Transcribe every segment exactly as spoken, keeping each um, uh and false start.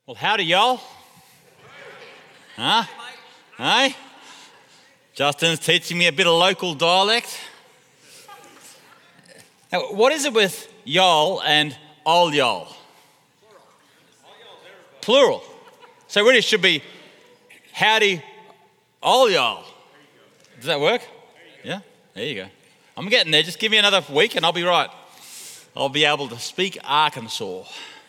Well, howdy, y'all. Huh? Hey? Justin's teaching me a bit of local dialect. Now, what is it with y'all and all y'all? Plural. So really it should be howdy, all y'all. Does that work? Yeah? There you go. I'm getting there. Just give me another week and I'll be right. I'll be able to speak Arkansas.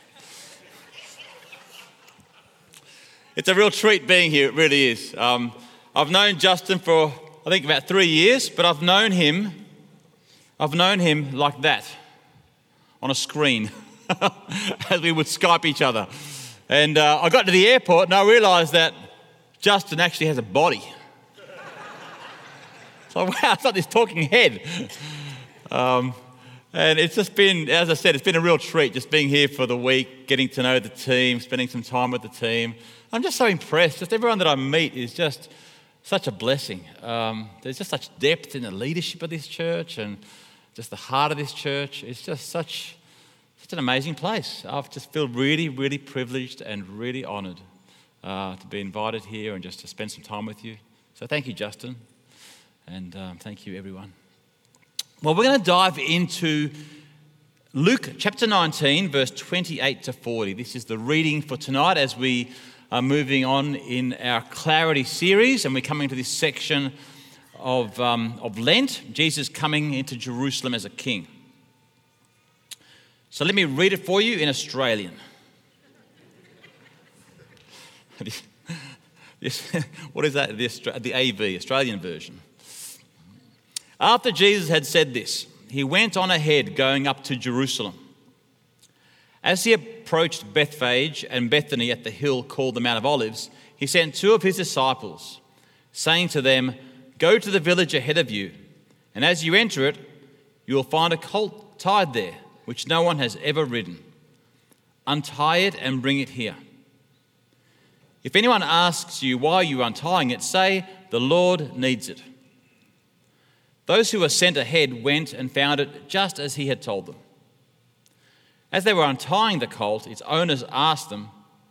It's a real treat being here, it really is. Um, I've known Justin for, I think, about three years, but I've known him, I've known him like that, on a screen, as we would Skype each other. And uh, I got to the airport and I realised that Justin actually has a body. So, wow, it's not this talking head. Um, and it's just been, as I said, it's been a real treat just being here for the week, getting to know the team, spending some time with the team. I'm just so impressed. Just everyone that I meet is just such a blessing. Um, there's just such depth in the leadership of this church and just the heart of this church. It's just such, such an amazing place. I just feel really, really privileged and really honoured uh, to be invited here and just to spend some time with you. So thank you, Justin, and um, thank you, everyone. Well, we're going to dive into Luke chapter nineteen, verse twenty-eight to forty. This is the reading for tonight as we are moving on in our Clarity series, and we're coming to this section of, um, of Lent, Jesus coming into Jerusalem as a king. So let me read it for you in Australian. What is that? The, the A V, Australian version. After Jesus had said this, he went on ahead going up to Jerusalem. As he approached Bethphage and Bethany at the hill called the Mount of Olives, he sent two of his disciples, saying to them, "Go to the village ahead of you, and as you enter it, you will find a colt tied there, which no one has ever ridden. Untie it and bring it here. If anyone asks you why you are untying it, say, 'The Lord needs it.'" Those who were sent ahead went and found it just as he had told them. As they were untying the colt, its owners asked them,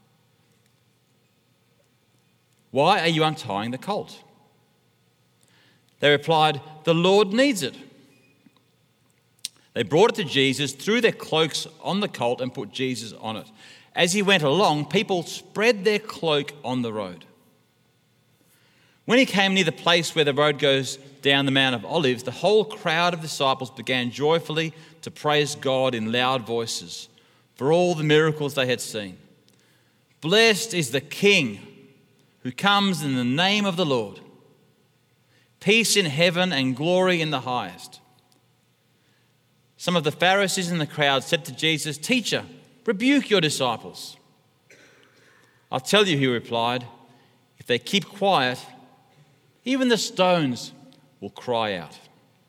"Why are you untying the colt?" They replied, "The Lord needs it." They brought it to Jesus, threw their cloaks on the colt and put Jesus on it. As he went along, people spread their cloak on the road. When he came near the place where the road goes down the Mount of Olives, the whole crowd of disciples began joyfully to praise God in loud voices for all the miracles they had seen. "Blessed is the King who comes in the name of the Lord. Peace in heaven and glory in the highest." Some of the Pharisees in the crowd said to Jesus, "Teacher, rebuke your disciples." "I'll tell you," he replied, "if they keep quiet, even the stones will cry out."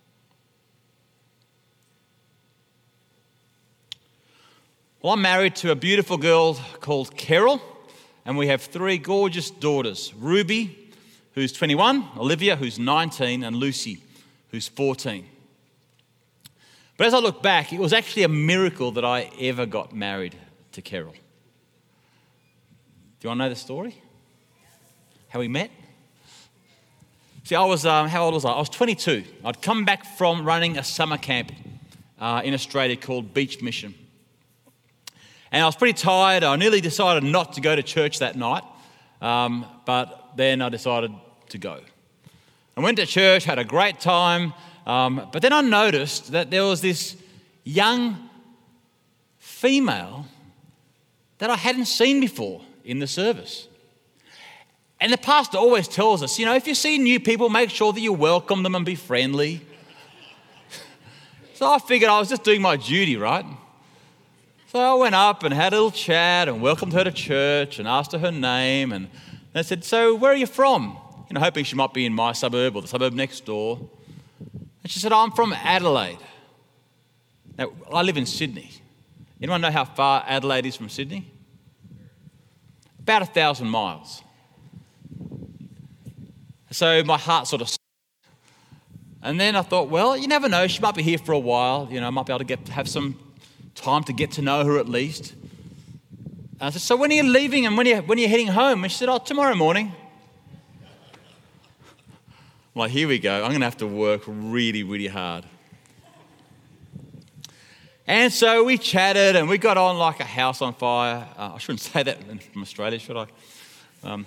Well, I'm married to a beautiful girl called Carol, and we have three gorgeous daughters, Ruby, who's twenty-one, Olivia, who's nineteen, and Lucy, who's fourteen. But as I look back, it was actually a miracle that I ever got married to Carol. Do you want to know the story? How we met? See, I was, um, how old was I? I was twenty-two. I'd come back from running a summer camp uh, in Australia called Beach Mission. And I was pretty tired. I nearly decided not to go to church that night, um, but then I decided to go. I went to church, had a great time, um, but then I noticed that there was this young female that I hadn't seen before in the service. And the pastor always tells us, you know, if you see new people, make sure that you welcome them and be friendly. So I figured I was just doing my duty, right? So I went up and had a little chat and welcomed her to church and asked her her name. And I said, "So where are you from?" You know, hoping she might be in my suburb or the suburb next door. And she said, "I'm from Adelaide." Now, I live in Sydney. Anyone know how far Adelaide is from Sydney? About a thousand miles. So my heart sort of... And then I thought, well, you never know. She might be here for a while. You know, I might be able to get have some time to get to know her at least. And I said, so when are you leaving and when are you, when are you heading home? And she said, oh, tomorrow morning. I'm like, here we go. I'm going to have to work really, really hard. And so we chatted and we got on like a house on fire. Uh, I shouldn't say that from Australia, should I? Um,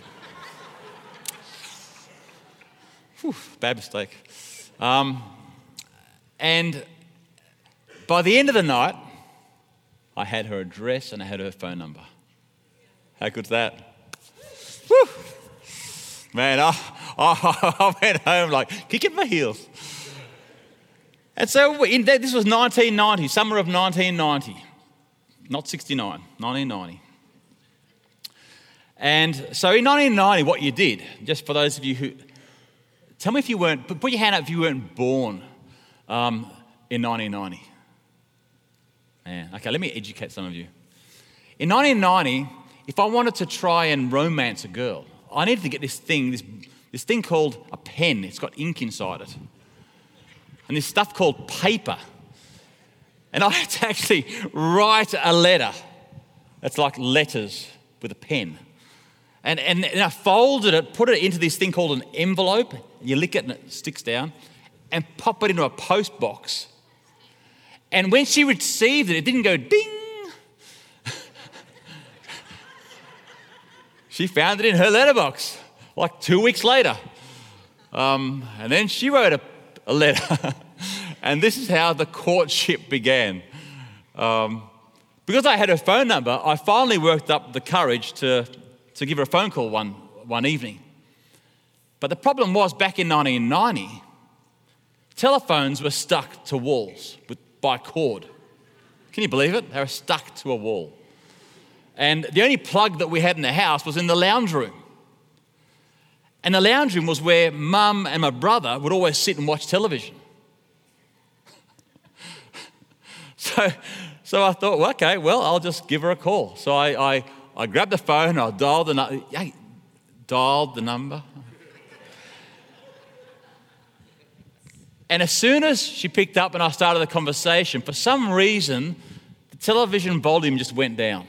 whew, bad mistake. Um, and by the end of the night, I had her address and I had her phone number. How good's that? Woo! Man, I, I, I went home like kicking my heels. And so in, this was nineteen ninety, summer of nineteen ninety, not sixty-nine, nineteen ninety. And so in nineteen ninety, what you did, just for those of you who, tell me if you weren't, put your hand up if you weren't born um, in nineteen ninety. Man, okay, let me educate some of you. In nineteen ninety, if I wanted to try and romance a girl, I needed to get this thing, this, this thing called a pen. It's got ink inside it. And this stuff called paper. And I had to actually write a letter. It's like letters with a pen. And, and, and I folded it, put it into this thing called an envelope. You lick it and it sticks down. And pop it into a post box. And when she received it, it didn't go ding. She found it in her letterbox like two weeks later. Um, and then she wrote a, a letter. And this is how the courtship began. Um, because I had her phone number, I finally worked up the courage to, to give her a phone call one, one evening. But the problem was back in nineteen ninety, telephones were stuck to walls with, by cord. Can you believe it? They were stuck to a wall. And the only plug that we had in the house was in the lounge room. And the lounge room was where Mum and my brother would always sit and watch television. so, so I thought, well, okay, well, I'll just give her a call. So I, I, I grabbed the phone, I dialed the, nu- hey, dialed the number. And as soon as she picked up and I started the conversation, for some reason, the television volume just went down.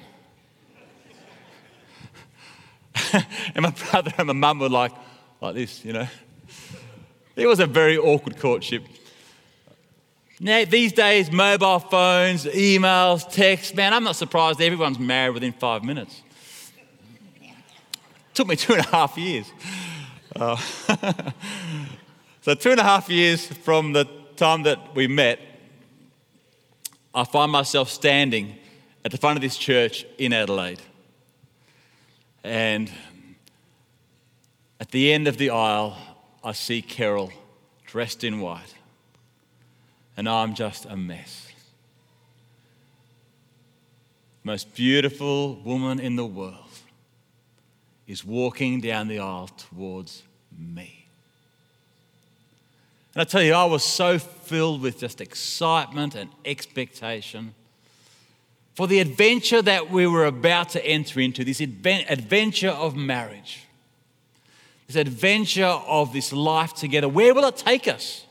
And my brother and my mum were like, like this, you know. It was a very awkward courtship. Now, these days, mobile phones, emails, texts, man, I'm not surprised everyone's married within five minutes. It took me two and a half years. Uh, so two and a half years from the time that we met, I find myself standing at the front of this church in Adelaide. And at the end of the aisle, I see Carol dressed in white. And I'm just a mess. Most beautiful woman in the world is walking down the aisle towards me. And I tell you, I was so filled with just excitement and expectation for the adventure that we were about to enter into, this adventure of marriage, this adventure of this life together. Where will it take us?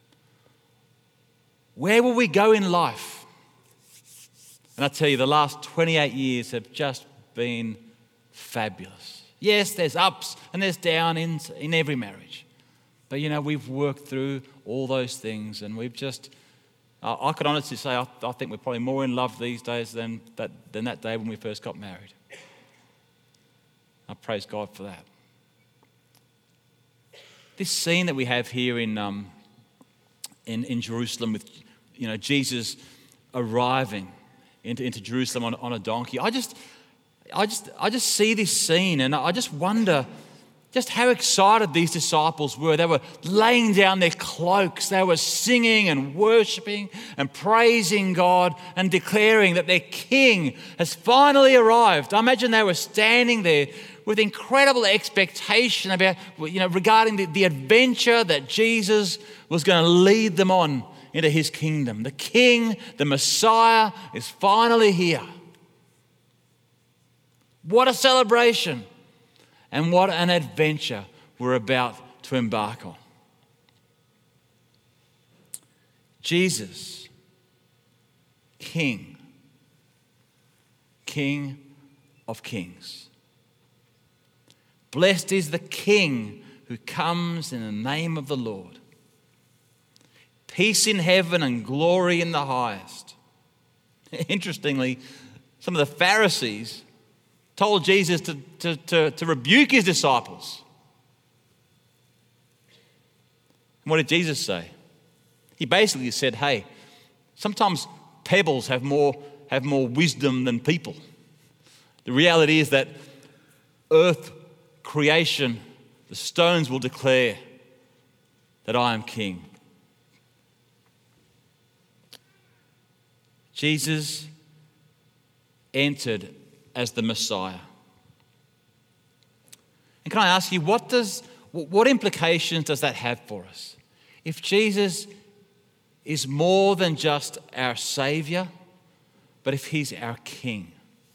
Where will we go in life? And I tell you, the last twenty-eight years have just been fabulous. Yes, there's ups and there's downs in, in every marriage. But, you know, we've worked through all those things and we've just... I could honestly say I, I think we're probably more in love these days than that, than that day when we first got married. I praise God for that. This scene that we have here in um, in, in Jerusalem with, you know, Jesus arriving into, into Jerusalem on, on a donkey. I just, I just, I just see this scene and I just wonder just how excited these disciples were. They were laying down their cloaks. They were singing and worshiping and praising God and declaring that their King has finally arrived. I imagine they were standing there with incredible expectation about, you know, regarding the, the adventure that Jesus was going to lead them on into his kingdom. The King, the Messiah, is finally here. What a celebration. And what an adventure we're about to embark on. Jesus, King, King of kings. Blessed is the King who comes in the name of the Lord. Peace in heaven and glory in the highest. Interestingly, some of the Pharisees told Jesus to, to, to, to rebuke his disciples. And what did Jesus say? He basically said, hey, sometimes pebbles have more, have more wisdom than people. The reality is that earth, creation, the stones will declare that I am king. Jesus entered as the Messiah. And can I ask you, what does what implications does that have for us? If Jesus is more than just our Saviour, but if he's our King.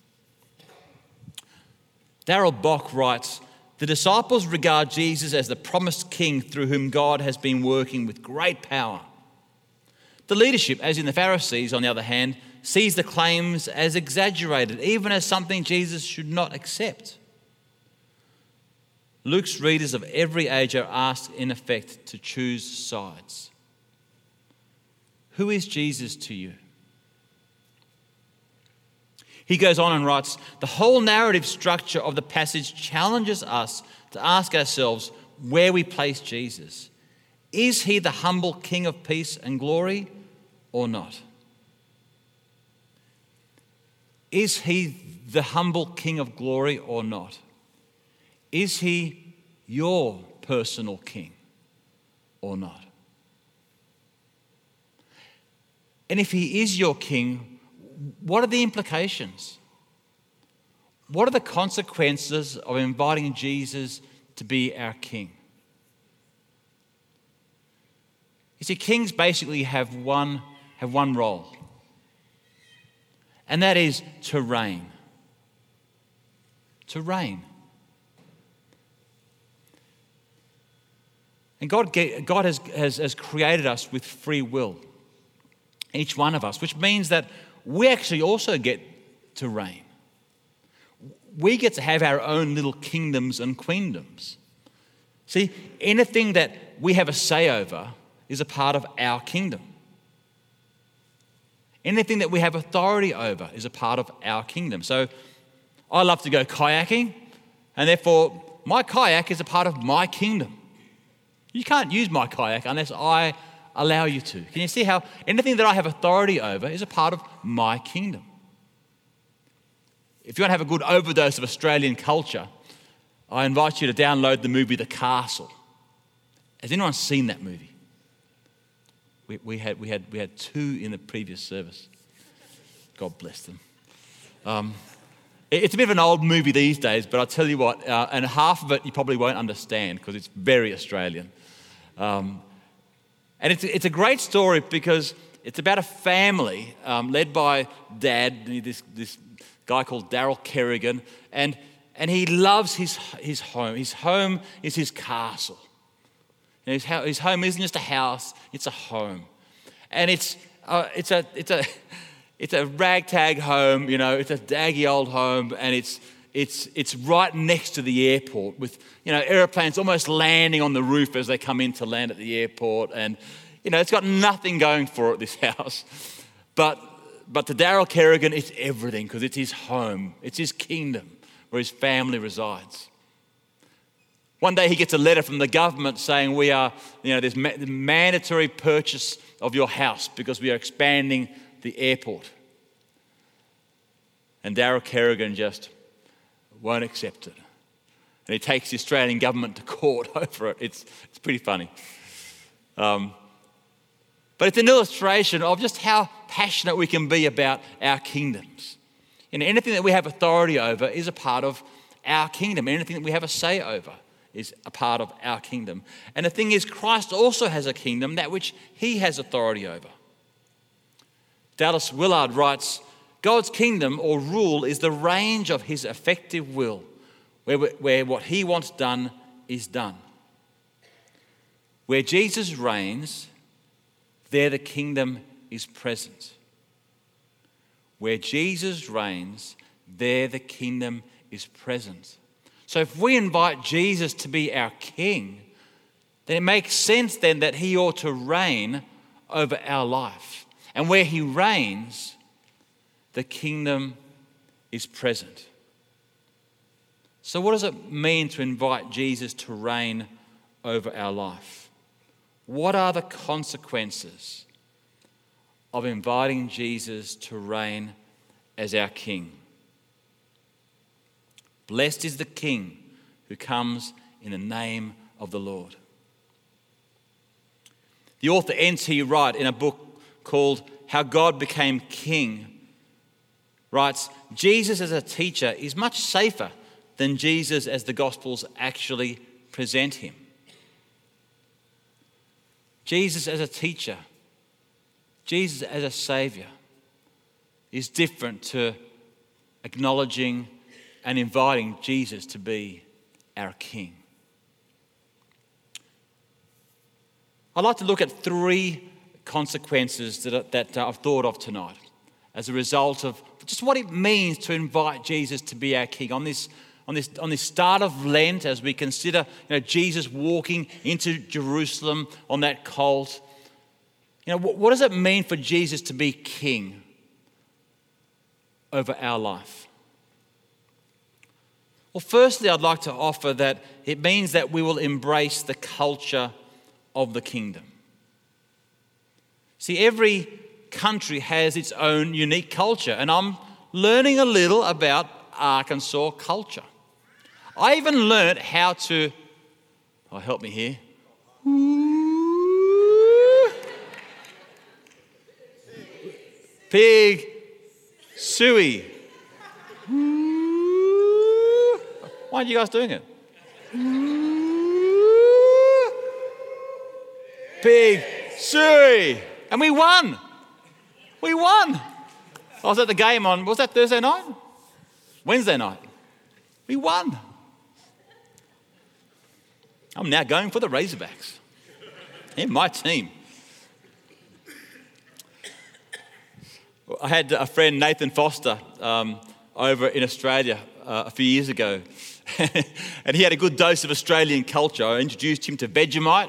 Darrell Bock writes, the disciples regard Jesus as the promised King through whom God has been working with great power. The leadership, as in the Pharisees, on the other hand, sees the claims as exaggerated, even as something Jesus should not accept. Luke's readers of every age are asked, in effect, to choose sides. Who is Jesus to you? He goes on and writes, the whole narrative structure of the passage challenges us to ask ourselves where we place Jesus. Is he the humble King of peace and glory or not? Is he the humble King of glory or not? Is he your personal king or not? And if he is your king, what are the implications? What are the consequences of inviting Jesus to be our king? You see, kings basically have one, have one role, and that is to reign. To reign. And God, God has, has, has created us with free will, each one of us, which means that we actually also get to reign. We get to have our own little kingdoms and queendoms. See, anything that we have a say over is a part of our kingdom. Anything that we have authority over is a part of our kingdom. So I love to go kayaking, and therefore my kayak is a part of my kingdom. You can't use my kayak unless I allow you to. Can you see how anything that I have authority over is a part of my kingdom? If you want to have a good overdose of Australian culture, I invite you to download the movie The Castle. Has anyone seen that movie? We, we, had, we, had, we had two in the previous service. God bless them. Um, it, it's a bit of an old movie these days, but I'll tell you what, uh, and half of it you probably won't understand because it's very Australian. Um, and it's, it's a great story because it's about a family um, led by Dad, this, this guy called Darrell Kerrigan, and, and he loves his, his home. His home is his castle. And his, his home isn't just a house, it's a home. And it's, uh, it's, a, it's, a, it's a ragtag home, you know, it's a daggy old home, and it's, it's, it's right next to the airport with, you know, airplanes almost landing on the roof as they come in to land at the airport. And, you know, it's got nothing going for it, this house. But, but to Darrell Kerrigan, it's everything because it's his home. It's his kingdom where his family resides. One day he gets a letter from the government saying we are, you know, there's ma- mandatory purchase of your house because we are expanding the airport. And Darrell Kerrigan just won't accept it. And he takes the Australian government to court over it. It's, it's pretty funny. Um, but it's an illustration of just how passionate we can be about our kingdoms. You know, anything that we have authority over is a part of our kingdom. Anything that we have a say over is a part of our kingdom. And the thing is, Christ also has a kingdom, that which he has authority over. Dallas Willard writes, God's kingdom or rule is the range of his effective will, where, where what he wants done is done. Where Jesus reigns, there the kingdom is present. Where Jesus reigns, there the kingdom is present. So if we invite Jesus to be our king, then it makes sense then that he ought to reign over our life. And where he reigns, the kingdom is present. So what does it mean to invite Jesus to reign over our life? What are the consequences of inviting Jesus to reign as our king? Blessed is the King who comes in the name of the Lord. The author N T Wright, in a book called How God Became King, writes, Jesus as a teacher is much safer than Jesus as the Gospels actually present him. Jesus as a teacher, Jesus as a saviour is different to acknowledging and inviting Jesus to be our King. I'd like to look at three consequences that, that I've thought of tonight as a result of just what it means to invite Jesus to be our King. On this, on this, on this start of Lent, as we consider you know, Jesus walking into Jerusalem on that colt, you know, what, what does it mean for Jesus to be King over our life? Well, firstly, I'd like to offer that it means that we will embrace the culture of the kingdom. See, every country has its own unique culture, and I'm learning a little about Arkansas culture. I even learned how to, oh, help me here. Pig suey. Why aren't you guys doing it? Pig suey. And we won. We won. I was at the game on, was that Thursday night? Wednesday night. We won. I'm now going for the Razorbacks. In my team. I had a friend, Nathan Foster, um, over in Australia uh, a few years ago. And he had a good dose of Australian culture. I introduced him to Vegemite.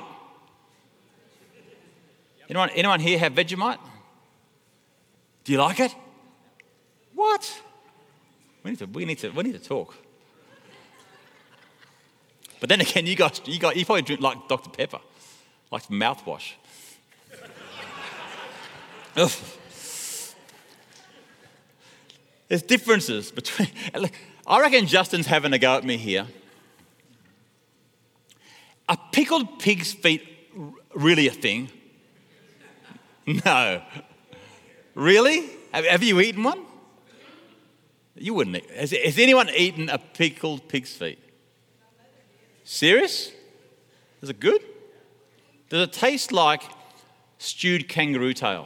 Anyone, anyone here have Vegemite? Do you like it? What? We need to, we need to, we need to talk. But then again, you guys, you got, you probably drink like Doctor Pepper, like mouthwash. There's differences between. I reckon Justin's having a go at me here. Are pickled pig's feet really a thing? No. Really? Have, have you eaten one? You wouldn't eat. Has, has anyone eaten a pickled pig's feet? Serious? Is it good? Does it taste like stewed kangaroo tail?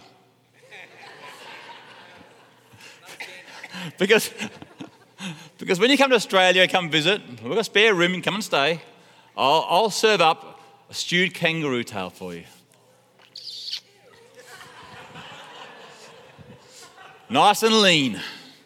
because, because when you come to Australia, come visit, we've got a spare room, you can come and stay. I'll, I'll serve up a stewed kangaroo tail for you. Nice and lean.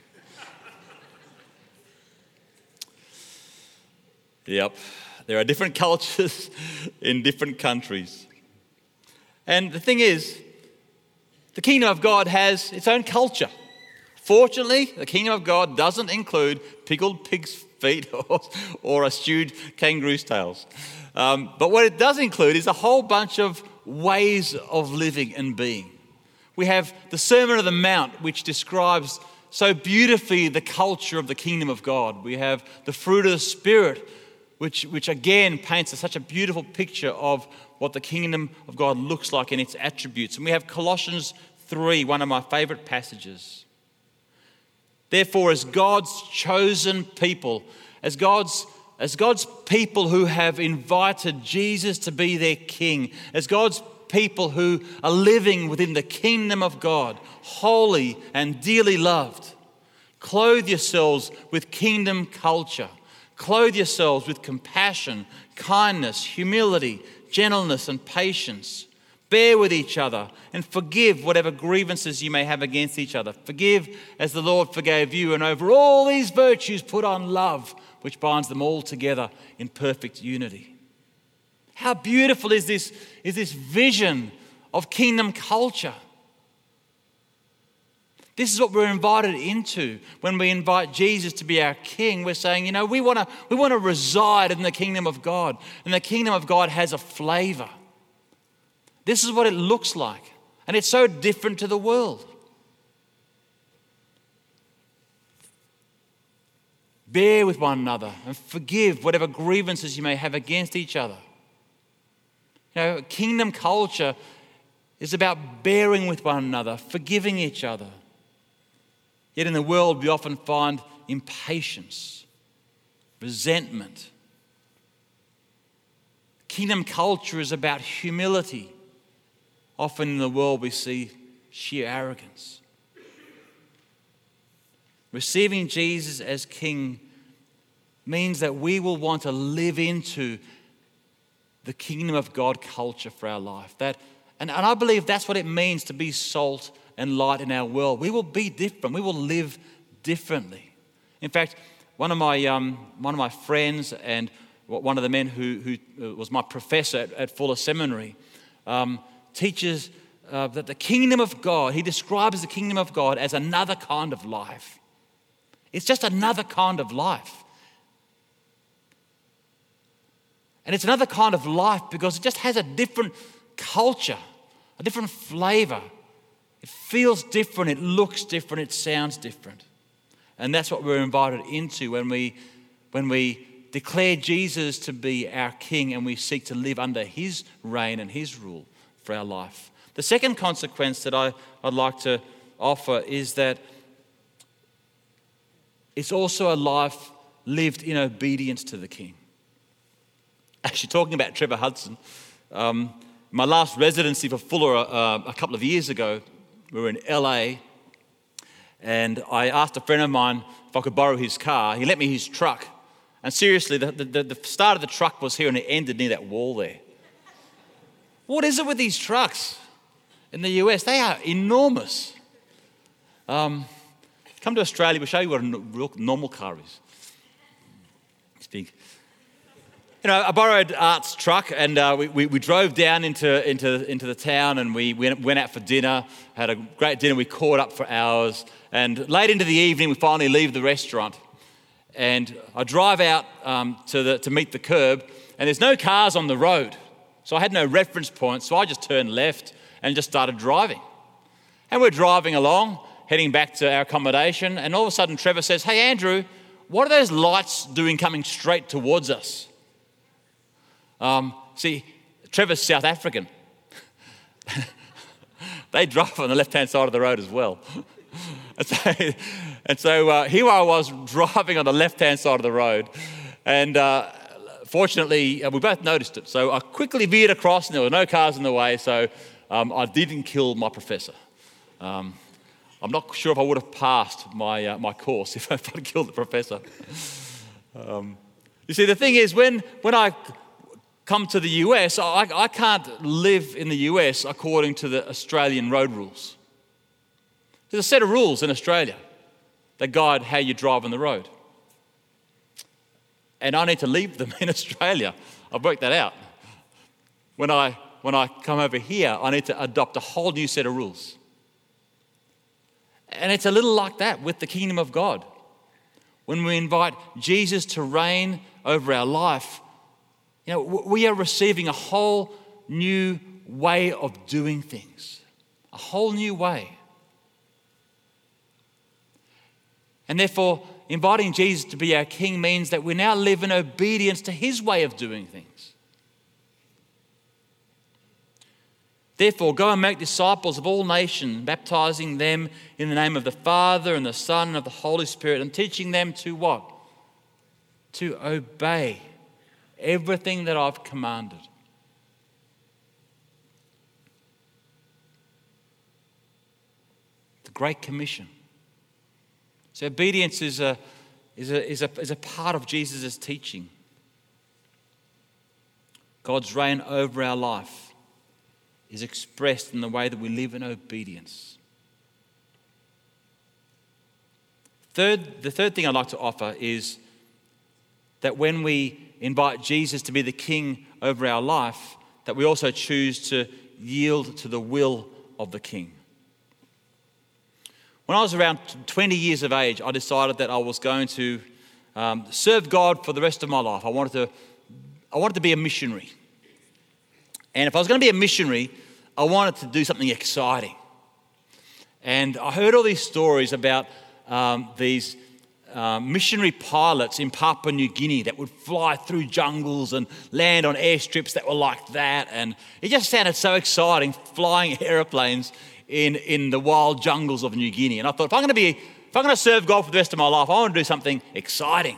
Yep, there are different cultures in different countries. And the thing is, the kingdom of God has its own culture. Fortunately, the kingdom of God doesn't include pickled pig's feet or, or a stewed kangaroo's tails. Um, but what it does include is a whole bunch of ways of living and being. We have the Sermon on the Mount, which describes so beautifully the culture of the kingdom of God. We have the fruit of the Spirit, which, which again paints such a beautiful picture of what the kingdom of God looks like in its attributes. And we have Colossians three, one of my favourite passages. Therefore, as God's chosen people, as God's as God's people who have invited Jesus to be their king, as God's people who are living within the kingdom of God, holy and dearly loved, clothe yourselves with kingdom culture. Clothe yourselves with compassion, kindness, humility, gentleness, and patience. Bear with each other and forgive whatever grievances you may have against each other. Forgive as the Lord forgave you, and over all these virtues put on love, which binds them all together in perfect unity. How beautiful is this, is this vision of kingdom culture? This is what we're invited into when we invite Jesus to be our King. We're saying, you know, we want to we want to reside in the kingdom of God, and the kingdom of God has a flavor. This is what it looks like, and it's so different to the world. Bear with one another and forgive whatever grievances you may have against each other. You know, kingdom culture is about bearing with one another, forgiving each other. Yet in the world, we often find impatience, resentment. Kingdom culture is about humility. Often in the world, we see sheer arrogance. Receiving Jesus as King means that we will want to live into the kingdom of God culture for our life. That, and, and I believe that's what it means to be salt and light in our world. We will be different. We will live differently. In fact, one of my um, one of my friends and one of the men who, who was my professor at, at Fuller Seminary um, teaches uh, that the kingdom of God, he describes the kingdom of God as another kind of life. It's just another kind of life. And it's another kind of life because it just has a different culture, a different flavor. It feels different, it looks different, it sounds different. And that's what we're invited into when we, when we declare Jesus to be our King and we seek to live under his reign and his rule for our life. The second consequence that I, I'd like to offer is that it's also a life lived in obedience to the King. Actually, talking about Trevor Hudson, um, my last residency for Fuller uh, a couple of years ago, we were in L A, and I asked a friend of mine if I could borrow his car. He lent me his truck. And seriously, the, the, the start of the truck was here and it ended near that wall there. What is it with these trucks in the U S? They are enormous. Um, come to Australia, we'll show you what a real normal car is. It's big. You know, I borrowed Art's truck and uh, we, we, we drove down into, into, into the town and we went, went out for dinner, had a great dinner, we caught up for hours, and late into the evening we finally leave the restaurant and I drive out um, to, the, to meet the curb and there's no cars on the road. So I had no reference point, so I just turned left and just started driving. And we're driving along, heading back to our accommodation, and all of a sudden Trevor says, "Hey Andrew, what are those lights doing coming straight towards us?" Um, see, Trevor's South African. They drive on the left-hand side of the road as well. and so, and so uh, here I was driving on the left-hand side of the road, and uh, fortunately, uh, we both noticed it. So I quickly veered across, and there were no cars in the way, so um, I didn't kill my professor. Um, I'm not sure if I would have passed my uh, my course if I'd killed the professor. Um, you see, the thing is, when when I come to the U S, I, I can't live in the U S according to the Australian road rules. There's a set of rules in Australia that guide how you drive on the road. And I need to leave them in Australia. I've worked that out. When I, when I come over here, I need to adopt a whole new set of rules. And it's a little like that with the kingdom of God. When we invite Jesus to reign over our life, you know, we are receiving a whole new way of doing things. A whole new way. And therefore, inviting Jesus to be our King means that we now live in obedience to his way of doing things. Therefore, go and make disciples of all nations, baptizing them in the name of the Father and the Son and of the Holy Spirit, and teaching them to what? To obey everything that I've commanded. The Great Commission. So obedience is a, is a, is a, is a part of Jesus' teaching. God's reign over our life is expressed in the way that we live in obedience. Third, the third thing I'd like to offer is that when we invite Jesus to be the King over our life, that we also choose to yield to the will of the King. When I was around twenty years of age, I decided that I was going to um, serve God for the rest of my life. I wanted to, I wanted to be a missionary. And if I was going to be a missionary, I wanted to do something exciting. And I heard all these stories about um, these uh, missionary pilots in Papua New Guinea that would fly through jungles and land on airstrips that were like that. And it just sounded so exciting, flying aeroplanes in, in the wild jungles of New Guinea. And I thought, if I'm going to be, if I'm going to serve God for the rest of my life, I want to do something exciting.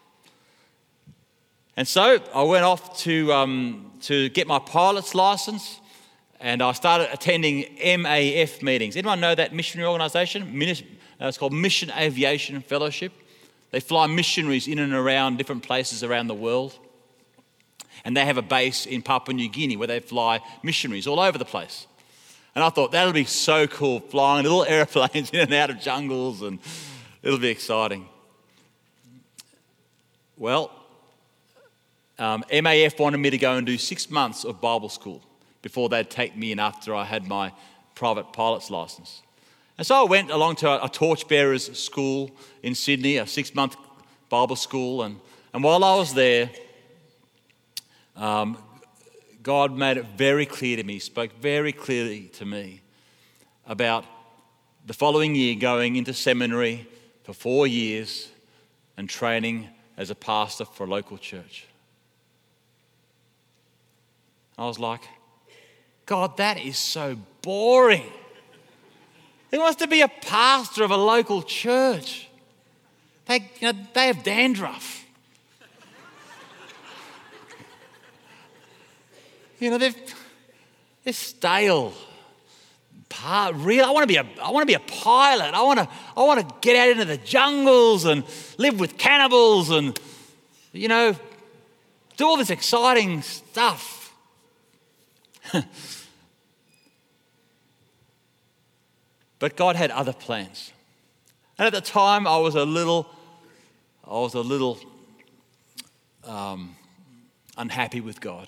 And so I went off to um, to get my pilot's license, and I started attending M A F meetings. Anyone know that missionary organisation? It's called Mission Aviation Fellowship. They fly missionaries in and around different places around the world. And they have a base in Papua New Guinea where they fly missionaries all over the place. And I thought, that'll be so cool, flying little airplanes in and out of jungles, and it'll be exciting. Well, um, M A F wanted me to go and do six months of Bible school before they'd take me in after I had my private pilot's license. And so I went along to a, a torchbearers school in Sydney, a six-month Bible school. And, and while I was there, um, God made it very clear to me, spoke very clearly to me about the following year going into seminary for four years and training as a pastor for a local church. I was like, God, that is so boring. Who wants to be a pastor of a local church? They, you know, they have dandruff. You know, they're, they're stale. Pa- real. I want to be a. I want to be a pilot. I want to. I want to get out into the jungles and live with cannibals and, you know, do all this exciting stuff. But God had other plans. And at the time, I was a little, I was a little um, unhappy with God.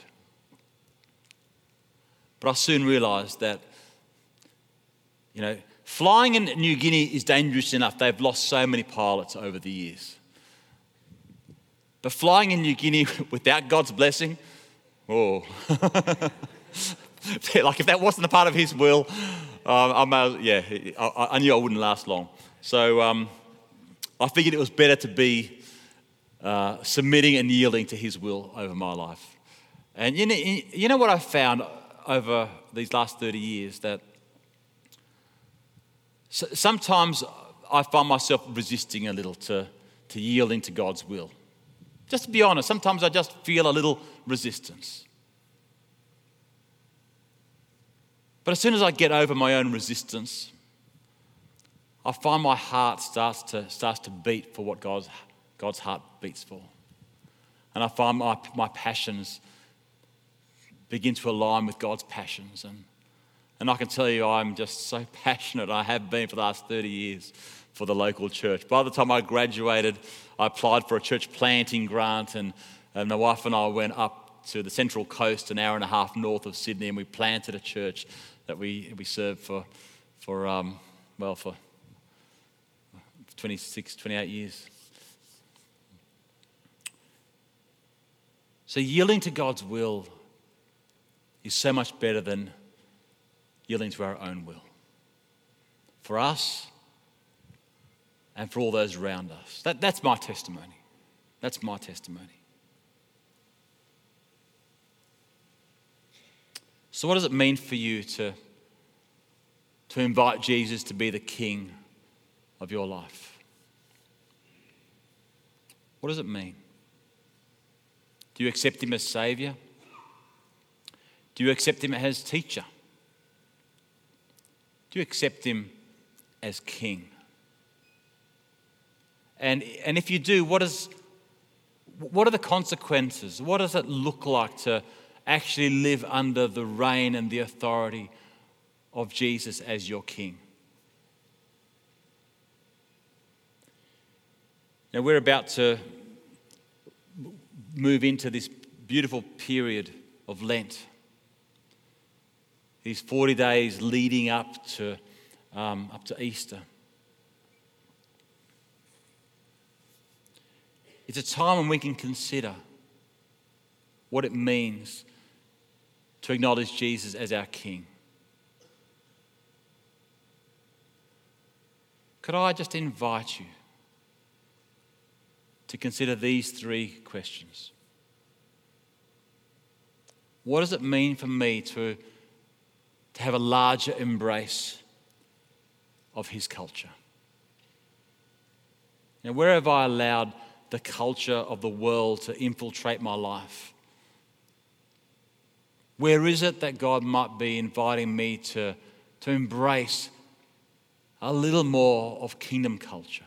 But I soon realised that, you know, flying in New Guinea is dangerous enough. They've lost so many pilots over the years. But flying in New Guinea without God's blessing, oh, like if that wasn't a part of His will, Um, I may, yeah, I, I knew I wouldn't last long. So um, I figured it was better to be uh, submitting and yielding to His will over my life. And you know, you know what I've found over these last thirty years? That sometimes I find myself resisting a little to, to yielding to God's will. Just to be honest, sometimes I just feel a little resistance. But as soon as I get over my own resistance, I find my heart starts to starts to beat for what God's God's heart beats for. And I find my, my passions begin to align with God's passions. And, and I can tell you I'm just so passionate. I have been for the last thirty years for the local church. By the time I graduated, I applied for a church planting grant, and, and my wife and I went up to the Central Coast, an hour and a half north of Sydney, and we planted a church that we we served for, for um, well, for twenty-six, twenty-eight years. So yielding to God's will is so much better than yielding to our own will. For us and for all those around us. That, that's my testimony. That's my testimony. So what does it mean for you to, to invite Jesus to be the King of your life? What does it mean? Do you accept Him as Saviour? Do you accept Him as teacher? Do you accept Him as King? And, and if you do, what is, what are the consequences? What does it look like to actually live under the reign and the authority of Jesus as your King? Now, we're about to move into this beautiful period of Lent. These forty days leading up to, um, up to Easter. It's a time when we can consider what it means to acknowledge Jesus as our King. Could I just invite you to consider these three questions? What does it mean for me to, to have a larger embrace of his culture? Now, where have I allowed the culture of the world to infiltrate my life? Where is it that God might be inviting me to, to embrace a little more of kingdom culture?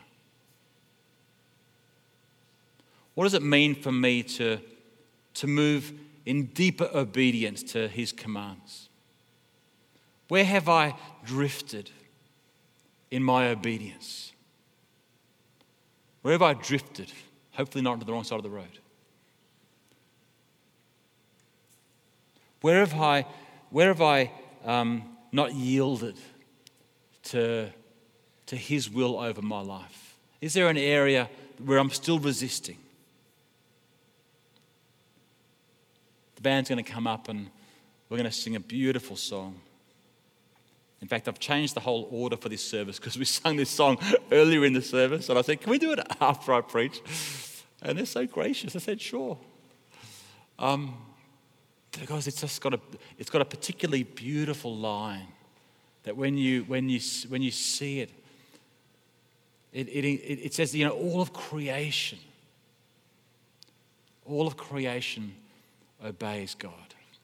What does it mean for me to, to move in deeper obedience to his commands? Where have I drifted in my obedience? Where have I drifted? Hopefully not to the wrong side of the road. Where have I, where have I um, not yielded to, to his will over my life? Is there an area where I'm still resisting? The band's going to come up and we're going to sing a beautiful song. In fact, I've changed the whole order for this service because we sung this song earlier in the service. And I said, can we do it after I preach? And they're so gracious. I said, sure. Um, because it's just got a, it's got a particularly beautiful line that when you, when you, when you see it, it, it, it says, you know, all of creation, all of creation obeys God.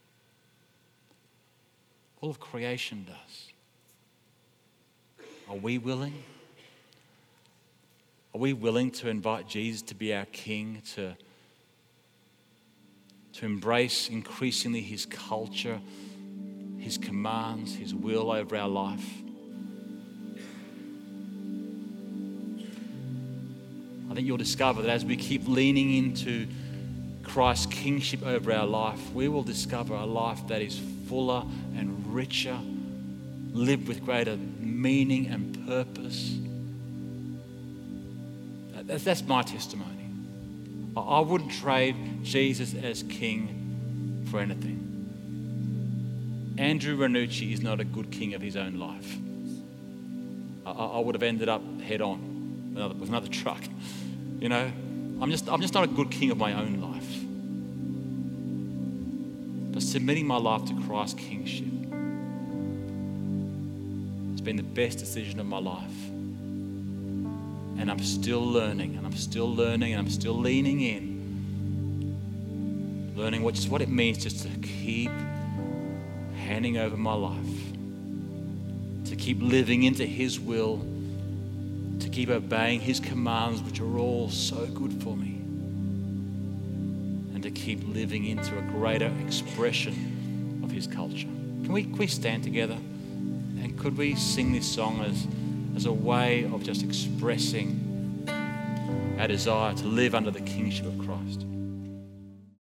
All of creation does. Are we willing? Are we willing to invite Jesus to be our King, to, to embrace increasingly his culture, his commands, his will over our life? I think you'll discover that as we keep leaning into Christ's kingship over our life, we will discover a life that is fuller and richer, lived with greater meaning and purpose. That's, that's my testimony. I, I wouldn't trade Jesus as King for anything. Andrew Ranucci is not a good king of his own life. I, I would have ended up head on with another, with another truck. You know, I'm just, I'm just not a good king of my own life. But submitting my life to Christ's kingship has been the best decision of my life. And I'm still learning, and I'm still learning, and I'm still leaning in, learning what, just what it means just to keep handing over my life, to keep living into his will, to keep obeying his commands, which are all so good for me, and to keep living into a greater expression of his culture. Can we, can we stand together? And could we sing this song as, as a way of just expressing our desire to live under the kingship of Christ?